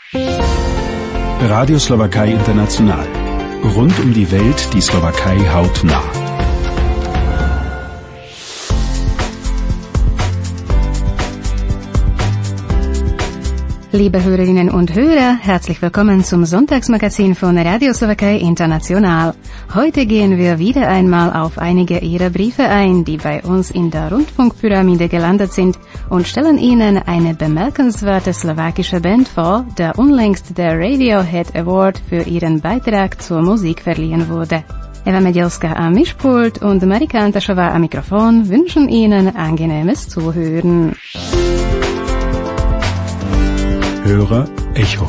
Radio Slowakei International. Rund um die Welt die Slowakei hautnah. Liebe Hörerinnen und Hörer, herzlich willkommen zum Sonntagsmagazin von Radio Slowakei International. Heute gehen wir wieder einmal auf einige Ihrer Briefe ein, die bei uns in der Rundfunkpyramide gelandet sind, und stellen Ihnen eine bemerkenswerte slowakische Band vor, der unlängst der Radiohead Award für ihren Beitrag zur Musik verliehen wurde. Eva Medielska am Mischpult und Marika Antaschova am Mikrofon wünschen Ihnen angenehmes Zuhören. Hörer Echo.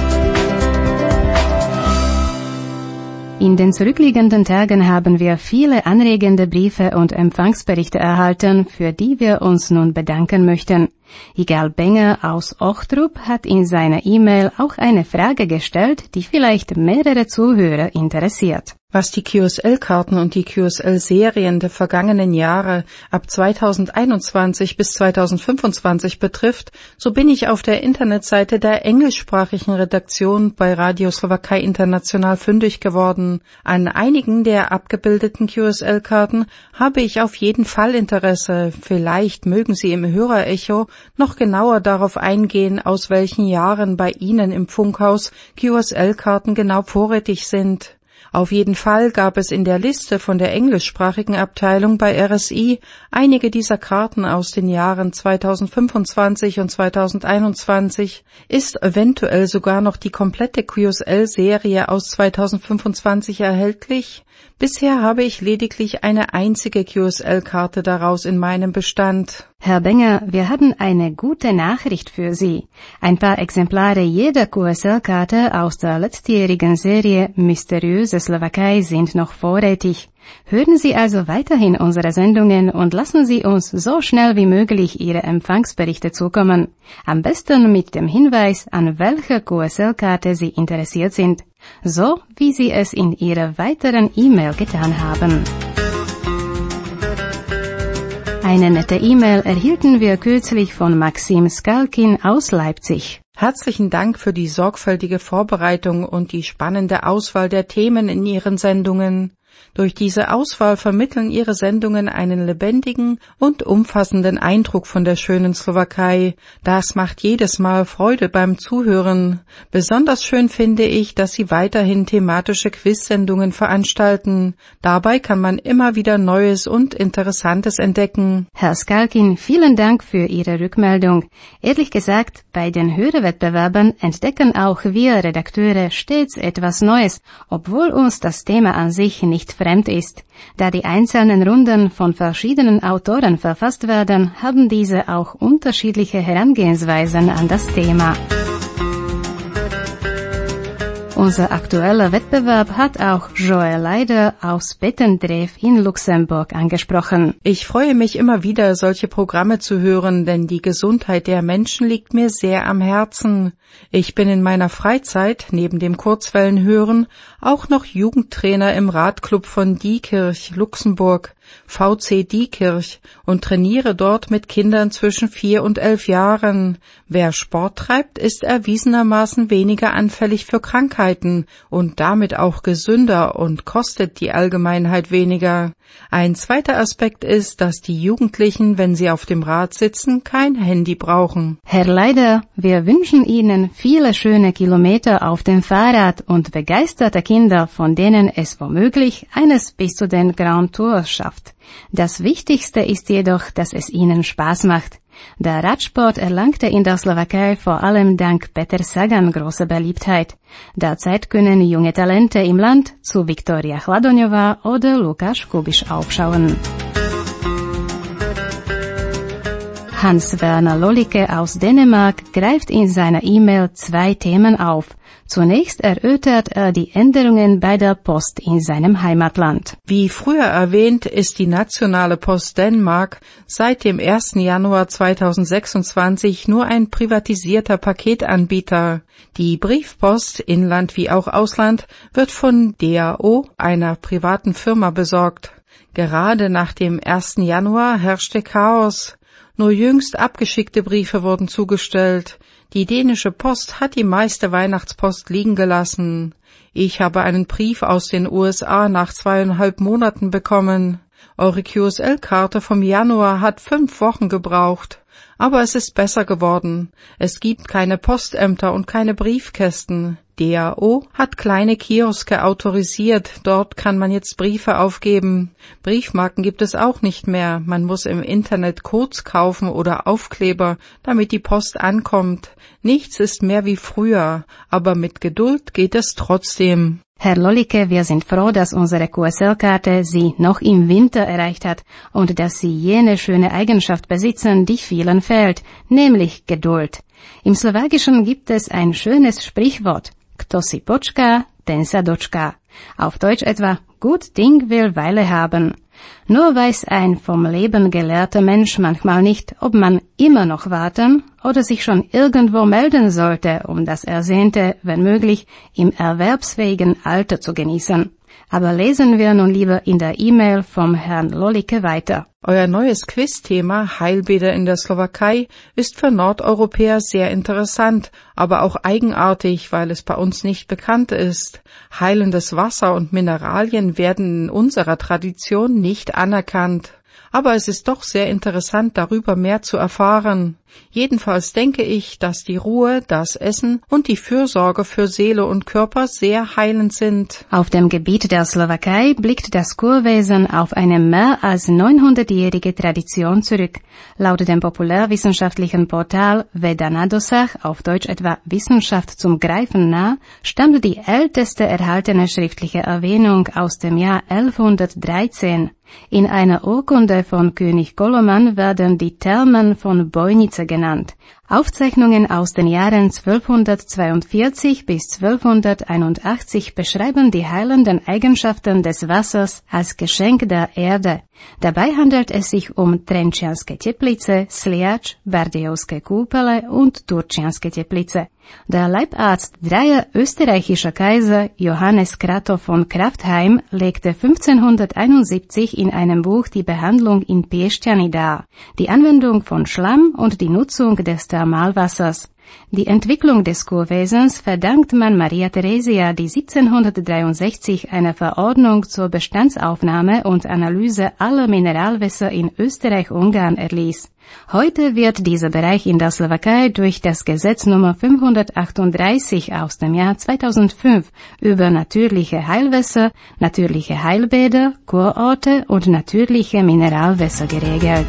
In den zurückliegenden Tagen haben wir viele anregende Briefe und Empfangsberichte erhalten, für die wir uns nun bedanken möchten. Igal Benger aus Ochtrup hat in seiner E-Mail auch eine Frage gestellt, die vielleicht mehrere Zuhörer interessiert. Was die QSL-Karten und die QSL-Serien der vergangenen Jahre ab 2021 bis 2025 betrifft, so bin ich auf der Internetseite der englischsprachigen Redaktion bei Radio Slowakei International fündig geworden. An einigen der abgebildeten QSL-Karten habe ich auf jeden Fall Interesse. Vielleicht mögen Sie im Hörerecho noch genauer darauf eingehen, aus welchen Jahren bei Ihnen im Funkhaus QSL-Karten genau vorrätig sind. Auf jeden Fall gab es in der Liste von der englischsprachigen Abteilung bei RSI einige dieser Karten aus den Jahren 2025 und 2021, ist eventuell sogar noch die komplette QSL-Serie aus 2025 erhältlich. Bisher habe ich lediglich eine einzige QSL-Karte daraus in meinem Bestand. Herr Benger, wir haben eine gute Nachricht für Sie. Ein paar Exemplare jeder QSL-Karte aus der letztjährigen Serie Mysteriöse Slowakei sind noch vorrätig. Hören Sie also weiterhin unsere Sendungen und lassen Sie uns so schnell wie möglich Ihre Empfangsberichte zukommen. Am besten mit dem Hinweis, an welcher QSL-Karte Sie interessiert sind. So wie Sie es in Ihrer weiteren E-Mail getan haben. Eine nette E-Mail erhielten wir kürzlich von Maxim Skalkin aus Leipzig. Herzlichen Dank für die sorgfältige Vorbereitung und die spannende Auswahl der Themen in Ihren Sendungen. Durch diese Auswahl vermitteln Ihre Sendungen einen lebendigen und umfassenden Eindruck von der schönen Slowakei. Das macht jedes Mal Freude beim Zuhören. Besonders schön finde ich, dass Sie weiterhin thematische Quiz-Sendungen veranstalten. Dabei kann man immer wieder Neues und Interessantes entdecken. Herr Skalkin, vielen Dank für Ihre Rückmeldung. Ehrlich gesagt, bei den Hörerwettbewerben entdecken auch wir Redakteure stets etwas Neues, obwohl uns das Thema an sich nicht fremd ist. Da die einzelnen Runden von verschiedenen Autoren verfasst werden, haben diese auch unterschiedliche Herangehensweisen an das Thema. Unser aktueller Wettbewerb hat auch Joel Leider aus Bettendrew in Luxemburg angesprochen. Ich freue mich immer wieder, solche Programme zu hören, denn die Gesundheit der Menschen liegt mir sehr am Herzen. Ich bin in meiner Freizeit, neben dem Kurzwellenhören, auch noch Jugendtrainer im Radclub von Diekirch, Luxemburg, VC Diekirch, und trainiere dort mit Kindern zwischen 4 und 11 Jahren. Wer Sport treibt, ist erwiesenermaßen weniger anfällig für Krankheiten und damit auch gesünder und kostet die Allgemeinheit weniger. Ein zweiter Aspekt ist, dass die Jugendlichen, wenn sie auf dem Rad sitzen, kein Handy brauchen. Herr Leider, wir wünschen Ihnen viele schöne Kilometer auf dem Fahrrad und begeisterte Kinder, von denen es womöglich eines bis zu den Grand Tours schafft. Das Wichtigste ist jedoch, dass es Ihnen Spaß macht. Der Radsport erlangte in der Slowakei vor allem dank Peter Sagan große Beliebtheit. Derzeit können junge Talente im Land zu Viktoria Chladonjová oder Lukáš Kubiš aufschauen. Hans-Werner Lollicke aus Dänemark greift in seiner E-Mail 2 Themen auf. Zunächst erörtert er die Änderungen bei der Post in seinem Heimatland. Wie früher erwähnt, ist die nationale Post Dänemark seit dem 1. Januar 2026 nur ein privatisierter Paketanbieter. Die Briefpost, Inland wie auch Ausland, wird von DAO, einer privaten Firma, besorgt. Gerade nach dem 1. Januar herrschte Chaos. Nur jüngst abgeschickte Briefe wurden zugestellt. Die dänische Post hat die meiste Weihnachtspost liegen gelassen. Ich habe einen Brief aus den USA nach 2,5 Monaten bekommen. Eure QSL-Karte vom Januar hat 5 Wochen gebraucht. Aber es ist besser geworden. Es gibt keine Postämter und keine Briefkästen. DAO hat kleine Kioske autorisiert. Dort kann man jetzt Briefe aufgeben. Briefmarken gibt es auch nicht mehr. Man muss im Internet Codes kaufen oder Aufkleber, damit die Post ankommt. Nichts ist mehr wie früher, aber mit Geduld geht es trotzdem. Herr Lolicke, wir sind froh, dass unsere QSL-Karte Sie noch im Winter erreicht hat und dass Sie jene schöne Eigenschaft besitzen, die vielen fehlt, nämlich Geduld. Im Slowakischen gibt es ein schönes Sprichwort. Kto si počká, ten sa dočká. Auf Deutsch etwa, gut Ding will Weile haben. Nur weiß ein vom Leben gelehrter Mensch manchmal nicht, ob man immer noch warten oder sich schon irgendwo melden sollte, um das Ersehnte, wenn möglich, im erwerbsfähigen Alter zu genießen. Aber lesen wir nun lieber in der E-Mail vom Herrn Lolicke weiter. Euer neues Quizthema Heilbäder in der Slowakei ist für Nordeuropäer sehr interessant, aber auch eigenartig, weil es bei uns nicht bekannt ist. Heilendes Wasser und Mineralien werden in unserer Tradition nicht anerkannt. Aber es ist doch sehr interessant, darüber mehr zu erfahren. Jedenfalls denke ich, dass die Ruhe, das Essen und die Fürsorge für Seele und Körper sehr heilend sind. Auf dem Gebiet der Slowakei blickt das Kurwesen auf eine mehr als 900-jährige Tradition zurück. Laut dem populärwissenschaftlichen Portal Veda na dosah, auf Deutsch etwa Wissenschaft zum Greifen nah, stammt die älteste erhaltene schriftliche Erwähnung aus dem Jahr 1113. In einer Urkunde von König Koloman werden die Thermen von Bojnice genannt. Aufzeichnungen aus den Jahren 1242 bis 1281 beschreiben die heilenden Eigenschaften des Wassers als Geschenk der Erde. Dabei handelt es sich um Trenčianske Teplice, Sliač, Bardejovské kúpele und Turčianske Teplice. Der Leibarzt dreier österreichischer Kaiser, Johannes Kratow von Kraftheim, legte 1571 in einem Buch die Behandlung in Piešťany dar, die Anwendung von Schlamm und die Nutzung des Thermalwassers. Die Entwicklung des Kurwesens verdankt man Maria Theresia, die 1763 eine Verordnung zur Bestandsaufnahme und Analyse aller Mineralwässer in Österreich-Ungarn erließ. Heute wird dieser Bereich in der Slowakei durch das Gesetz Nummer 538 aus dem Jahr 2005 über natürliche Heilwässer, natürliche Heilbäder, Kurorte und natürliche Mineralwässer geregelt.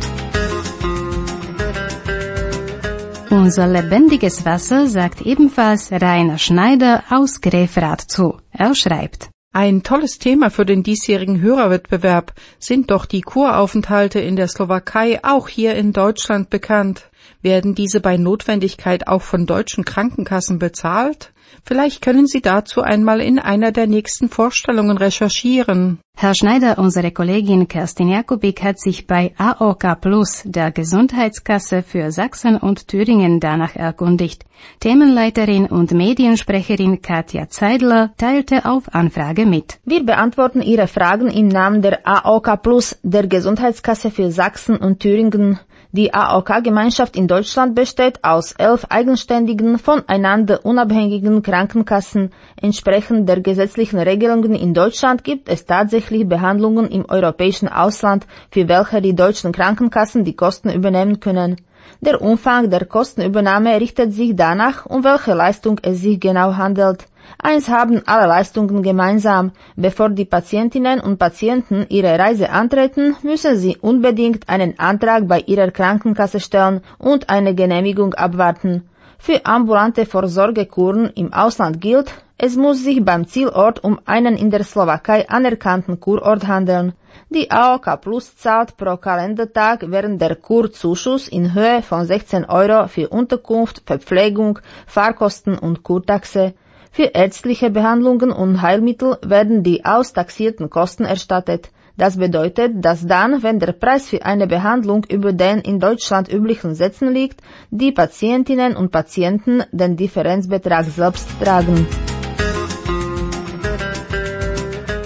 Unser lebendiges Wasser sagt ebenfalls Rainer Schneider aus Grefrath zu. Er schreibt: Ein tolles Thema für den diesjährigen Hörerwettbewerb sind doch die Kuraufenthalte in der Slowakei auch hier in Deutschland bekannt. Werden diese bei Notwendigkeit auch von deutschen Krankenkassen bezahlt? Vielleicht können Sie dazu einmal in einer der nächsten Vorstellungen recherchieren. Herr Schneider, unsere Kollegin Kerstin Jakubik hat sich bei AOK Plus, der Gesundheitskasse für Sachsen und Thüringen, danach erkundigt. Themenleiterin und Mediensprecherin Katja Zeidler teilte auf Anfrage mit. Wir beantworten Ihre Fragen im Namen der AOK Plus, der Gesundheitskasse für Sachsen und Thüringen. Die AOK-Gemeinschaft in Deutschland besteht aus 11 eigenständigen, voneinander unabhängigen Krankenkassen. Entsprechend der gesetzlichen Regelungen in Deutschland gibt es tatsächlich Behandlungen im europäischen Ausland, für welche die deutschen Krankenkassen die Kosten übernehmen können. Der Umfang der Kostenübernahme richtet sich danach, um welche Leistung es sich genau handelt. Eins haben alle Leistungen gemeinsam: Bevor die Patientinnen und Patienten ihre Reise antreten, müssen sie unbedingt einen Antrag bei ihrer Krankenkasse stellen und eine Genehmigung abwarten. Für ambulante Vorsorgekuren im Ausland gilt, es muss sich beim Zielort um einen in der Slowakei anerkannten Kurort handeln. Die AOK Plus zahlt pro Kalendertag während der Kur Zuschuss in Höhe von 16 € für Unterkunft, Verpflegung, Fahrkosten und Kurtaxe. Für ärztliche Behandlungen und Heilmittel werden die austaxierten Kosten erstattet. Das bedeutet, dass dann, wenn der Preis für eine Behandlung über den in Deutschland üblichen Sätzen liegt, die Patientinnen und Patienten den Differenzbetrag selbst tragen.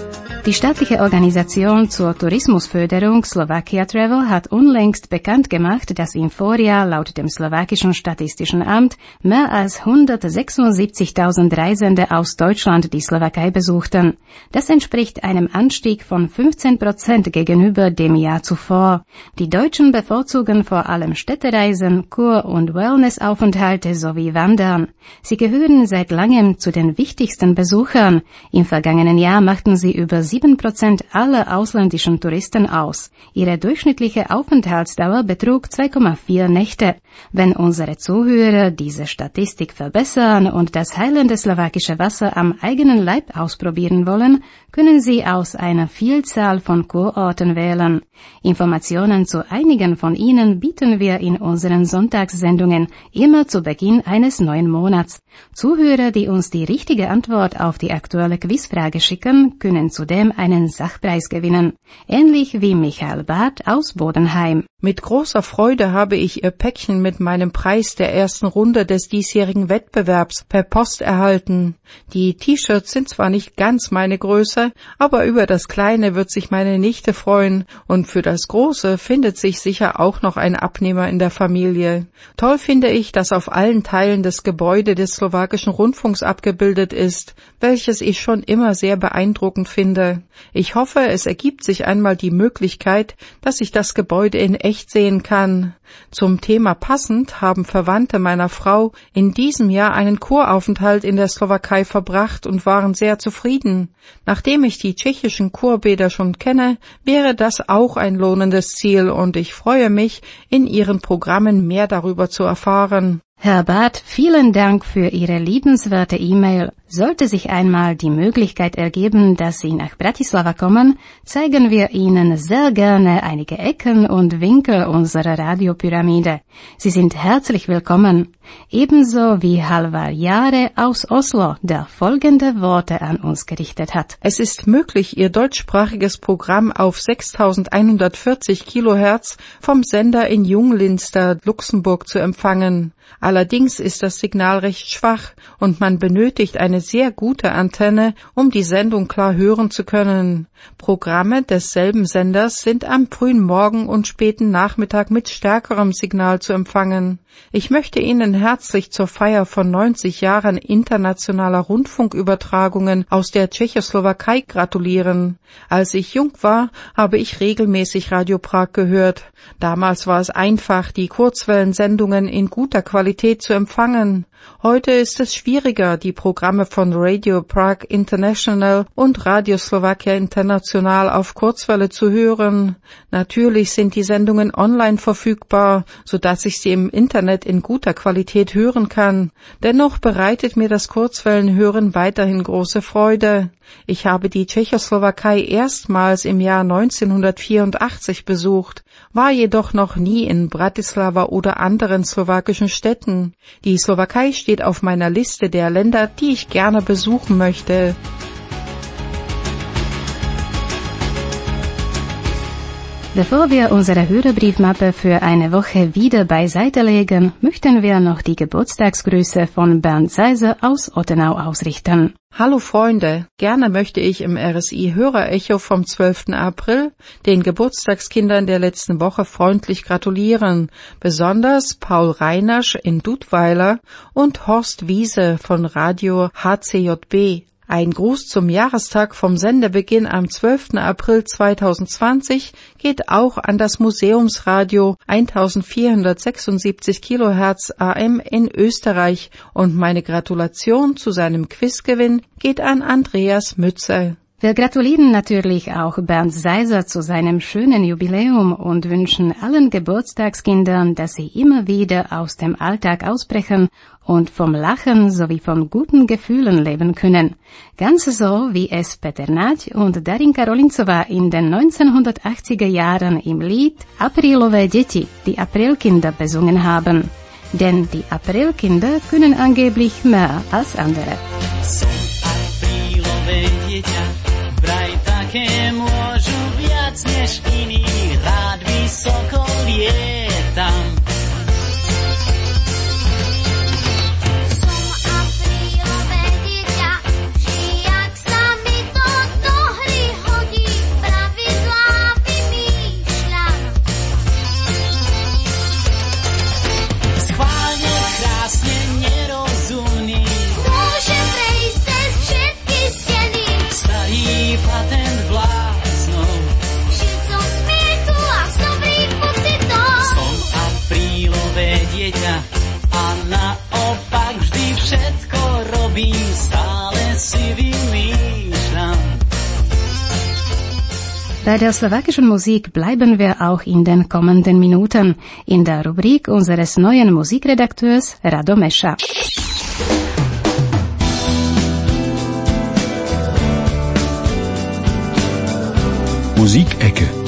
Die staatliche Organisation zur Tourismusförderung Slovakia Travel hat unlängst bekannt gemacht, dass im Vorjahr laut dem slowakischen Statistischen Amt mehr als 176.000 Reisende aus Deutschland die Slowakei besuchten. Das entspricht einem Anstieg von 15% gegenüber dem Jahr zuvor. Die Deutschen bevorzugen vor allem Städtereisen, Kur- und Wellnessaufenthalte sowie Wandern. Sie gehören seit langem zu den wichtigsten Besuchern. Im vergangenen Jahr machten sie über 7% aller ausländischen Touristen aus. Ihre durchschnittliche Aufenthaltsdauer betrug 2,4 Nächte. Wenn unsere Zuhörer diese Statistik verbessern und das heilende slowakische Wasser am eigenen Leib ausprobieren wollen, können sie aus einer Vielzahl von Kurorten wählen. Informationen zu einigen von ihnen bieten wir in unseren Sonntagssendungen immer zu Beginn eines neuen Monats. Zuhörer, die uns die richtige Antwort auf die aktuelle Quizfrage schicken, können zudem einen Sachpreis gewinnen. Ähnlich wie Michael Barth aus Bodenheim. Mit großer Freude habe ich Ihr Päckchen mit meinem Preis der ersten Runde des diesjährigen Wettbewerbs per Post erhalten. Die T-Shirts sind zwar nicht ganz meine Größe, aber über das Kleine wird sich meine Nichte freuen und für das Große findet sich sicher auch noch ein Abnehmer in der Familie. Toll finde ich, dass auf allen Teilen des Gebäudes des slowakischen Rundfunks abgebildet ist, welches ich schon immer sehr beeindruckend finde. Ich hoffe, es ergibt sich einmal die Möglichkeit, dass ich das Gebäude in echt sehen kann. Zum Thema passend haben Verwandte meiner Frau in diesem Jahr einen Kuraufenthalt in der Slowakei verbracht und waren sehr zufrieden. Nachdem ich die tschechischen Kurbäder schon kenne, wäre das auch ein lohnendes Ziel und ich freue mich, in Ihren Programmen mehr darüber zu erfahren. Herr Barth, vielen Dank für Ihre liebenswerte E-Mail. Sollte sich einmal die Möglichkeit ergeben, dass Sie nach Bratislava kommen, zeigen wir Ihnen sehr gerne einige Ecken und Winkel unserer Radiopyramide. Sie sind herzlich willkommen. Ebenso wie Halvar Jahre aus Oslo, der folgende Worte an uns gerichtet hat. Es ist möglich, Ihr deutschsprachiges Programm auf 6140 Kilohertz vom Sender in Junglinster, Luxemburg zu empfangen. Allerdings ist das Signal recht schwach und man benötigt eine sehr gute Antenne, um die Sendung klar hören zu können. Programme desselben Senders sind am frühen Morgen und späten Nachmittag mit stärkerem Signal zu empfangen. Ich möchte Ihnen herzlich zur Feier von 90 Jahren internationaler Rundfunkübertragungen aus der Tschechoslowakei gratulieren. Als ich jung war, habe ich regelmäßig Radio Prag gehört. Damals war es einfach, die Kurzwellensendungen in guter Qualität zu empfangen. Heute ist es schwieriger, die Programme von Radio Prague International und Radio Slovakia International auf Kurzwelle zu hören. Natürlich sind die Sendungen online verfügbar, sodass ich sie im Internet in guter Qualität hören kann. Dennoch bereitet mir das Kurzwellenhören weiterhin große Freude. Ich habe die Tschechoslowakei erstmals im Jahr 1984 besucht, war jedoch noch nie in Bratislava oder anderen slowakischen Städten. Die Slowakei steht auf meiner Liste der Länder, die ich gerne besuchen möchte. Bevor wir unsere Hörerbriefmappe für eine Woche wieder beiseite legen, möchten wir noch die Geburtstagsgrüße von Bernd Seiser aus Ottenau ausrichten. Hallo Freunde, gerne möchte ich im RSI Hörerecho vom 12. April den Geburtstagskindern der letzten Woche freundlich gratulieren, besonders Paul Reinasch in Dudweiler und Horst Wiese von Radio HCJB. Ein Gruß zum Jahrestag vom Sendebeginn am 12. April 2020 geht auch an das Museumsradio 1476 kHz AM in Österreich und meine Gratulation zu seinem Quizgewinn geht an Andreas Mütze. Wir gratulieren natürlich auch Bernd Seiser zu seinem schönen Jubiläum und wünschen allen Geburtstagskindern, dass sie immer wieder aus dem Alltag ausbrechen und vom Lachen sowie von guten Gefühlen leben können. Ganz so, wie es Peter Nať und Darinka Rolincová in den 1980er Jahren im Lied Aprilové děti, die Aprilkinder, besungen haben. Denn die Aprilkinder können angeblich mehr als andere. Vraj také môžu viac než iní, rád vysoko lietam. Som aprílové dieťa, či jak sa mi to do hry hodí. robím, stále si vymýšľam. Bei der slowakischen Musik bleiben wir auch in den kommenden Minuten in der Rubrik unseres neuen Musikredakteurs Radomesha. Musikecke.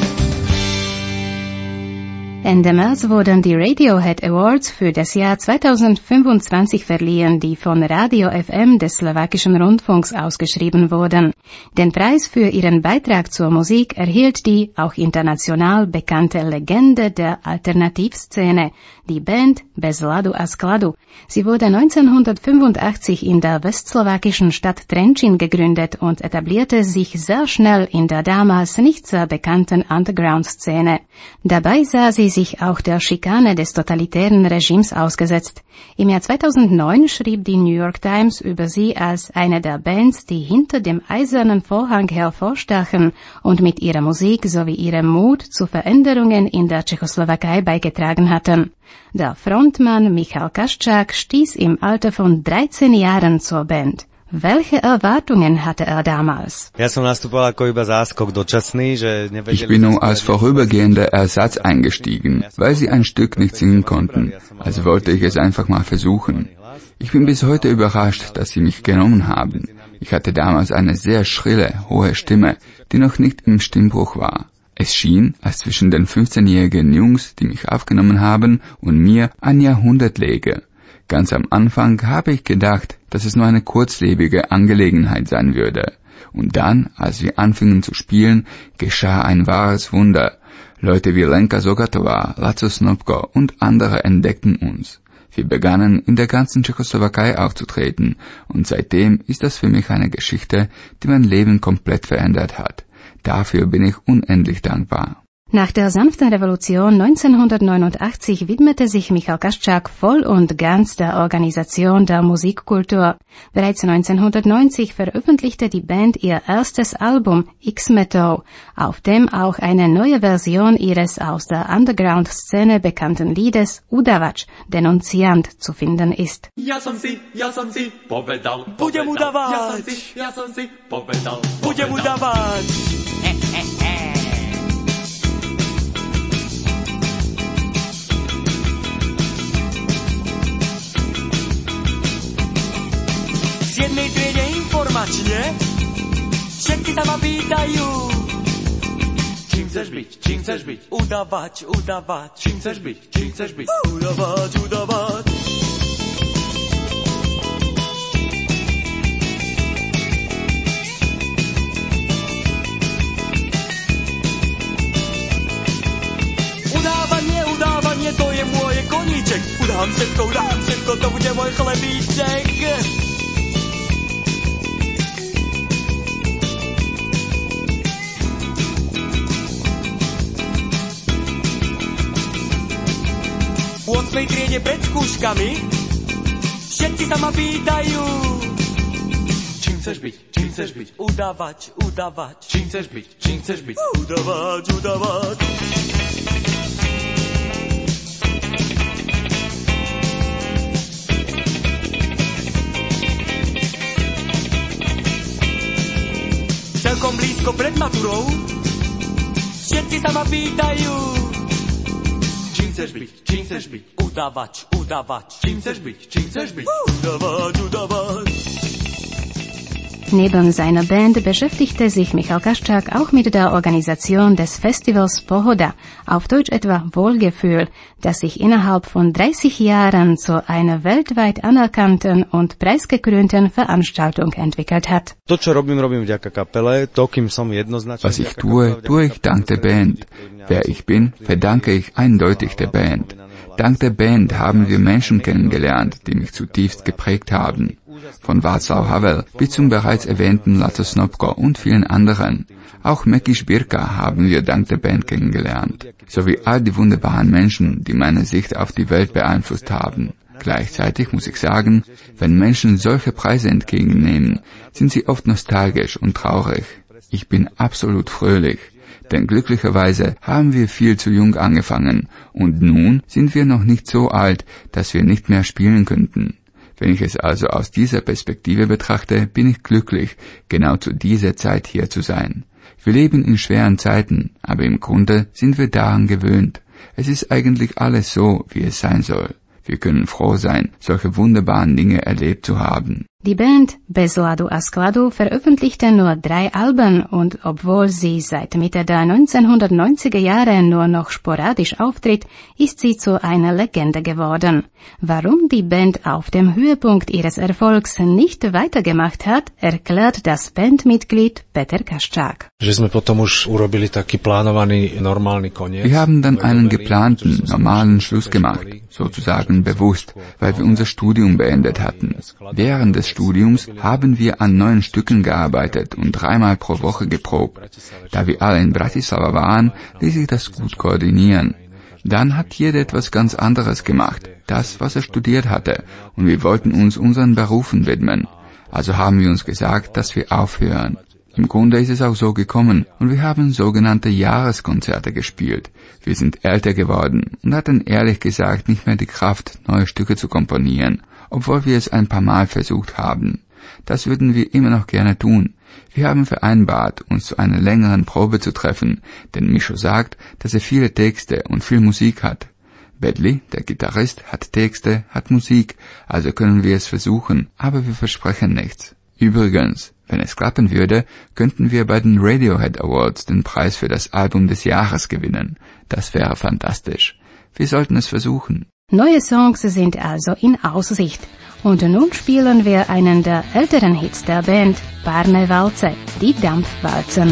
Ende März wurden die Radiohead Awards für das Jahr 2025 verliehen, die von Radio FM des slowakischen Rundfunks ausgeschrieben wurden. Den Preis für ihren Beitrag zur Musik erhielt die auch international bekannte Legende der Alternativszene, die Band Bez Ladu a Skladu. Sie wurde 1985 in der westslowakischen Stadt Trenčín gegründet und etablierte sich sehr schnell in der damals nicht sehr bekannten Underground-Szene. Dabei sah sie sich auch der Schikane des totalitären Regimes ausgesetzt. Im Jahr 2009 schrieb die New York Times über sie als eine der Bands, die hinter dem eisernen Vorhang hervorstachen und mit ihrer Musik sowie ihrem Mut zu Veränderungen in der Tschechoslowakei beigetragen hatten. Der Frontmann Michal Kaščák stieß im Alter von 13 Jahren zur Band. Welche Erwartungen hatte er damals? Ich bin nur als vorübergehender Ersatz eingestiegen, weil sie ein Stück nicht singen konnten. Also wollte ich es einfach mal versuchen. Ich bin bis heute überrascht, dass sie mich genommen haben. Ich hatte damals eine sehr schrille, hohe Stimme, die noch nicht im Stimmbruch war. Es schien, als zwischen den 15-jährigen Jungs, die mich aufgenommen haben, und mir ein Jahrhundert läge. Ganz am Anfang habe ich gedacht, dass es nur eine kurzlebige Angelegenheit sein würde. Und dann, als wir anfingen zu spielen, geschah ein wahres Wunder. Leute wie Lenka Zogatova, Laco Snopko und andere entdeckten uns. Wir begannen in der ganzen Tschechoslowakei aufzutreten und seitdem ist das für mich eine Geschichte, die mein Leben komplett verändert hat. Dafür bin ich unendlich dankbar. Nach der sanften Revolution 1989 widmete sich Michal Kaščák voll und ganz der Organisation der Musikkultur. Bereits 1990 veröffentlichte die Band ihr erstes Album X-Meto, auf dem auch eine neue Version ihres aus der Underground-Szene bekannten Liedes Udavač, Denunziant, zu finden ist. Ja som si povedal, budem udavač. Ja som si povedal, budem udavač. V 7. triede informačne všetci sa ma pýtajú. Čím chceš byť, čím chceš byť? Udavač, udavač. Čím chceš byť, čím chceš byť? Udavač, udavač. Udávanie, to je môj koníček. Udám všetko, to bude môj chlebíček. V 8. triede pred skúškami všetci sa ma pýtajú. Čím chceš byť, čím chceš byť? Udavač, udavač. Čím chceš byť, čím chceš byť? Udavač, udavač. Celkom blízko pred maturou všetci sa ma pýtajú. Čím chceš byť, čím chceš byť? Udavač, udavač. Čím chceš byť, čím chceš byť? Udavač, udavač. Neben seiner Band beschäftigte sich Michal Kaščák auch mit der Organisation des Festivals Pohoda, auf Deutsch etwa Wohlgefühl, das sich innerhalb von 30 Jahren zu einer weltweit anerkannten und preisgekrönten Veranstaltung entwickelt hat. Was ich tue, tue ich dank der Band. Wer ich bin, verdanke ich eindeutig der Band. Dank der Band haben wir Menschen kennengelernt, die mich zutiefst geprägt haben. Von Václav Havel bis zum bereits erwähnten Laco Snopko und vielen anderen. Auch Meki Šbírka haben wir dank der Band kennengelernt. Sowie all die wunderbaren Menschen, die meine Sicht auf die Welt beeinflusst haben. Gleichzeitig muss ich sagen, wenn Menschen solche Preise entgegennehmen, sind sie oft nostalgisch und traurig. Ich bin absolut fröhlich, denn glücklicherweise haben wir viel zu jung angefangen und nun sind wir noch nicht so alt, dass wir nicht mehr spielen könnten. Wenn ich es also aus dieser Perspektive betrachte, bin ich glücklich, genau zu dieser Zeit hier zu sein. Wir leben in schweren Zeiten, aber im Grunde sind wir daran gewöhnt. Es ist eigentlich alles so, wie es sein soll. Wir können froh sein, solche wunderbaren Dinge erlebt zu haben. Die Band Bez ladu a skladu veröffentlichte nur 3 Alben und obwohl sie seit Mitte der 1990er Jahre nur noch sporadisch auftritt, ist sie zu einer Legende geworden. Warum die Band auf dem Höhepunkt ihres Erfolgs nicht weitergemacht hat, erklärt das Bandmitglied Peter Kaščák. Wir haben dann einen geplanten, normalen Schluss gemacht, sozusagen bewusst, weil wir unser Studium beendet hatten. Während des Studiums haben wir an 9 Stücken gearbeitet und 3-mal pro Woche geprobt. Da wir alle in Bratislava waren, ließ sich das gut koordinieren. Dann hat jeder etwas ganz anderes gemacht, das, was er studiert hatte, und wir wollten uns unseren Berufen widmen. Also haben wir uns gesagt, dass wir aufhören. Im Grunde ist es auch so gekommen und wir haben sogenannte Jahreskonzerte gespielt. Wir sind älter geworden und hatten ehrlich gesagt nicht mehr die Kraft, neue Stücke zu komponieren, obwohl wir es ein paar Mal versucht haben. Das würden wir immer noch gerne tun. Wir haben vereinbart, uns zu einer längeren Probe zu treffen, denn Mischo sagt, dass er viele Texte und viel Musik hat. Bedli, der Gitarrist, hat Texte, hat Musik, also können wir es versuchen, aber wir versprechen nichts. Übrigens, wenn es klappen würde, könnten wir bei den Radiohead Awards den Preis für das Album des Jahres gewinnen. Das wäre fantastisch. Wir sollten es versuchen. Neue Songs sind also in Aussicht. Und nun spielen wir einen der älteren Hits der Band, Parne Valze, die Dampfwalzen.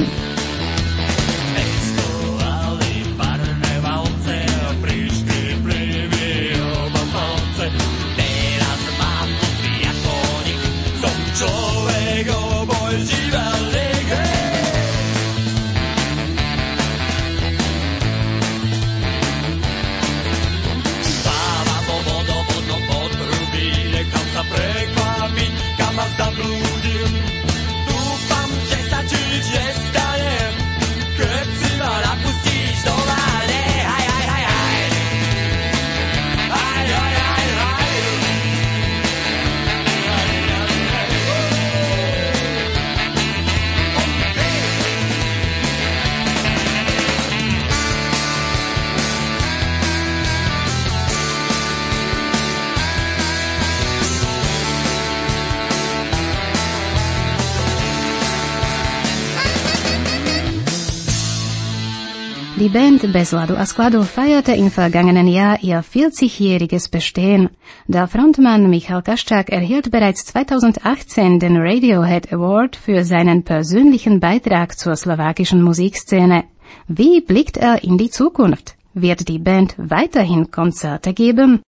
Die Band Bez ladu a skladu feierte im vergangenen Jahr ihr 40-jähriges Bestehen. Der Frontmann Michal Kaščák erhielt bereits 2018 den Radiohead Award für seinen persönlichen Beitrag zur slowakischen Musikszene. Wie blickt er in die Zukunft? Wird die Band weiterhin Konzerte geben?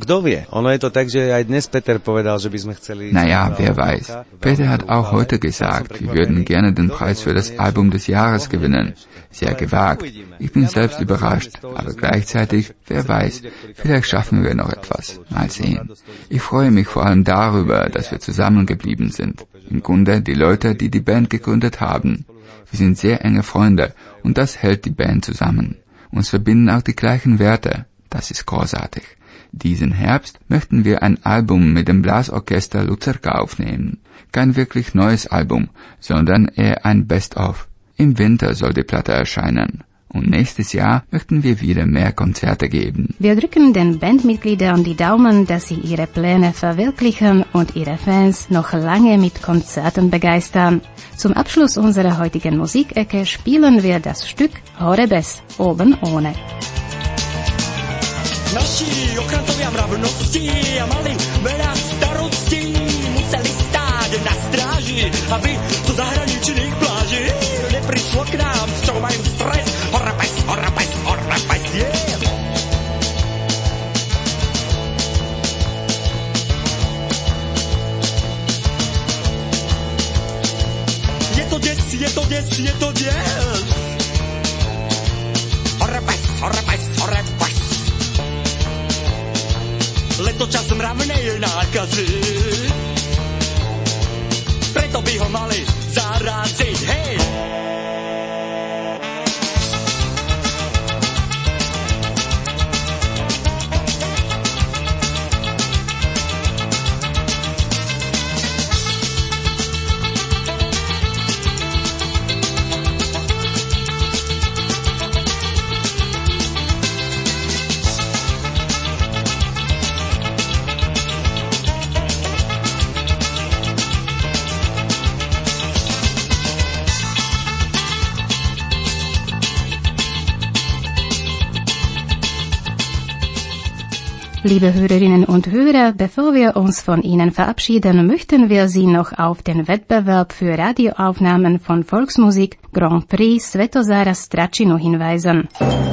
Naja, wer weiß. Peter hat auch heute gesagt, wir würden gerne den Preis für das Album des Jahres gewinnen. Sehr gewagt. Ich bin selbst überrascht, aber gleichzeitig, wer weiß, vielleicht schaffen wir noch etwas. Mal sehen. Ich freue mich vor allem darüber, dass wir zusammengeblieben sind. Im Grunde die Leute, die die Band gegründet haben. Wir sind sehr enge Freunde und das hält die Band zusammen. Uns verbinden auch die gleichen Werte. Das ist großartig. Diesen Herbst möchten wir ein Album mit dem Blasorchester Lucerka aufnehmen. Kein wirklich neues Album, sondern eher ein Best-of. Im Winter soll die Platte erscheinen. Und nächstes Jahr möchten wir wieder mehr Konzerte geben. Wir drücken den Bandmitgliedern die Daumen, dass sie ihre Pläne verwirklichen und ihre Fans noch lange mit Konzerten begeistern. Zum Abschluss unserer heutigen Musikecke spielen wir das Stück Hore bez, oben ohne. Naši ochrancovia mravnosti a mali veľa starostí, museli stáť na stráži, aby zo zahraničných pláží neprišlo k nám, z čoho majú stres. Hore bez, yeah! Je to des, je to des, je to des. Hore bez, hore bez, hore bez. Letočas mravnej nákazy, preto by ho mali zaráziť, hej! Liebe Hörerinnen und Hörer, bevor wir uns von Ihnen verabschieden, möchten wir Sie noch auf den Wettbewerb für Radioaufnahmen von Volksmusik Grand Prix Svetozara Strachinu hinweisen.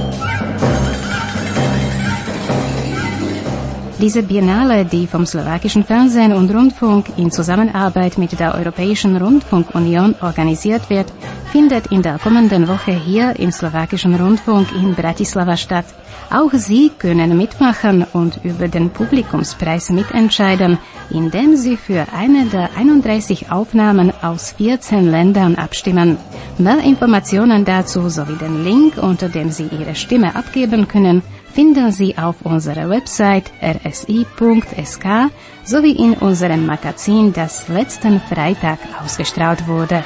Diese Biennale, die vom slowakischen Fernsehen und Rundfunk in Zusammenarbeit mit der Europäischen Rundfunkunion organisiert wird, findet in der kommenden Woche hier im slowakischen Rundfunk in Bratislava statt. Auch Sie können mitmachen und über den Publikumspreis mitentscheiden, indem Sie für eine der 31 Aufnahmen aus 14 Ländern abstimmen. Mehr Informationen dazu sowie den Link, unter dem Sie Ihre Stimme abgeben können, finden Sie auf unserer Website rsi.sk sowie in unserem Magazin, das letzten Freitag ausgestrahlt wurde.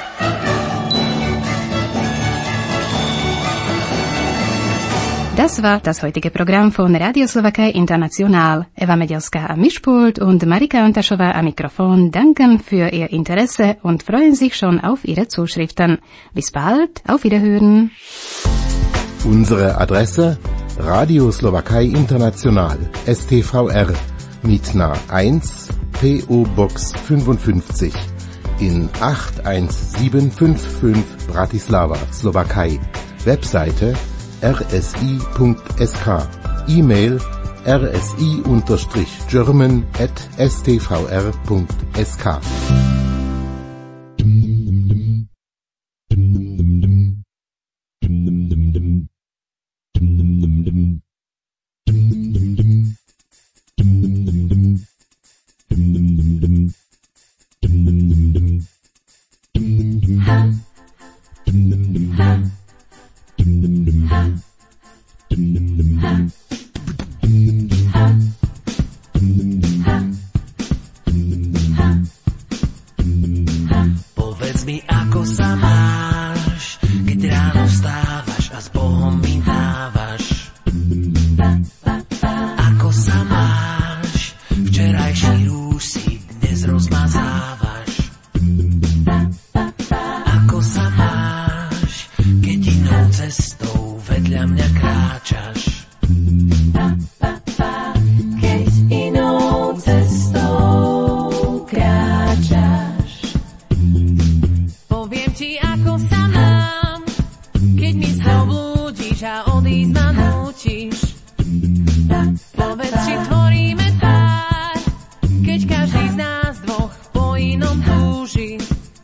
Das war das heutige Programm von Radio Slowakei International. Eva Medielska am Mischpult und Marika Antaschova am Mikrofon danken für Ihr Interesse und freuen sich schon auf Ihre Zuschriften. Bis bald, auf Wiederhören. Unsere Adresse: Radio Slowakei International, STVR, Mitna 1, PO Box 55, in 81755 Bratislava, Slowakei. Webseite rsi.sk, E-Mail rsi_german@stvr.sk. Povedz mi, ako sa máš, keď ráno vstávaš a s Bohom mi dávaš. Ako sa máš, včerajší rúž si dnes rozmazávaš. Ako sa máš, keď inou cestou vedľa mňa kráčaš. Keď inou cestou kráčaš. Poviem ti, ako sa mám, keď mi zblúdiš a odísť ma nútiš. Povedz, či tvoríme pár, keď každý z nás dvoch po inom túži.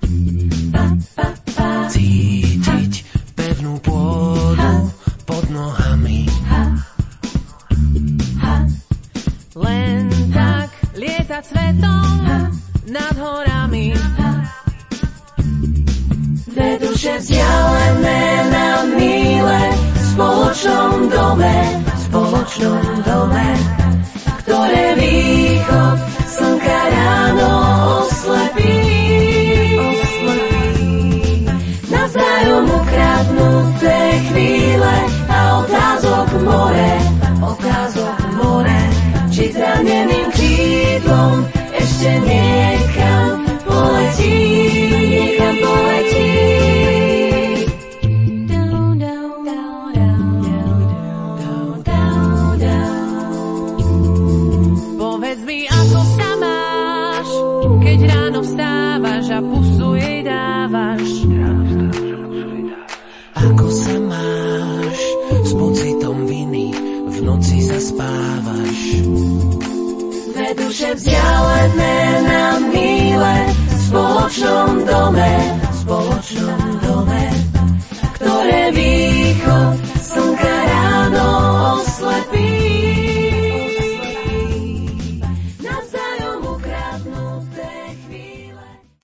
Cítiť pevnú pôdu pod nohami. Len tak lietať svetom nad horami. Dve duše vzdialené na míle v spoločnom dome, ktoré východ slnka ráno oslepí. Navzájom ukradnuté chvíle a otázok more, či zraneným krídlom ešte niekam poletí. Povedz mi, ako sa máš, keď ráno vstávaš a pusu jej dávaš. Ako sa máš, s pocitom viny v noci zaspávaš. Dve duše vzdialené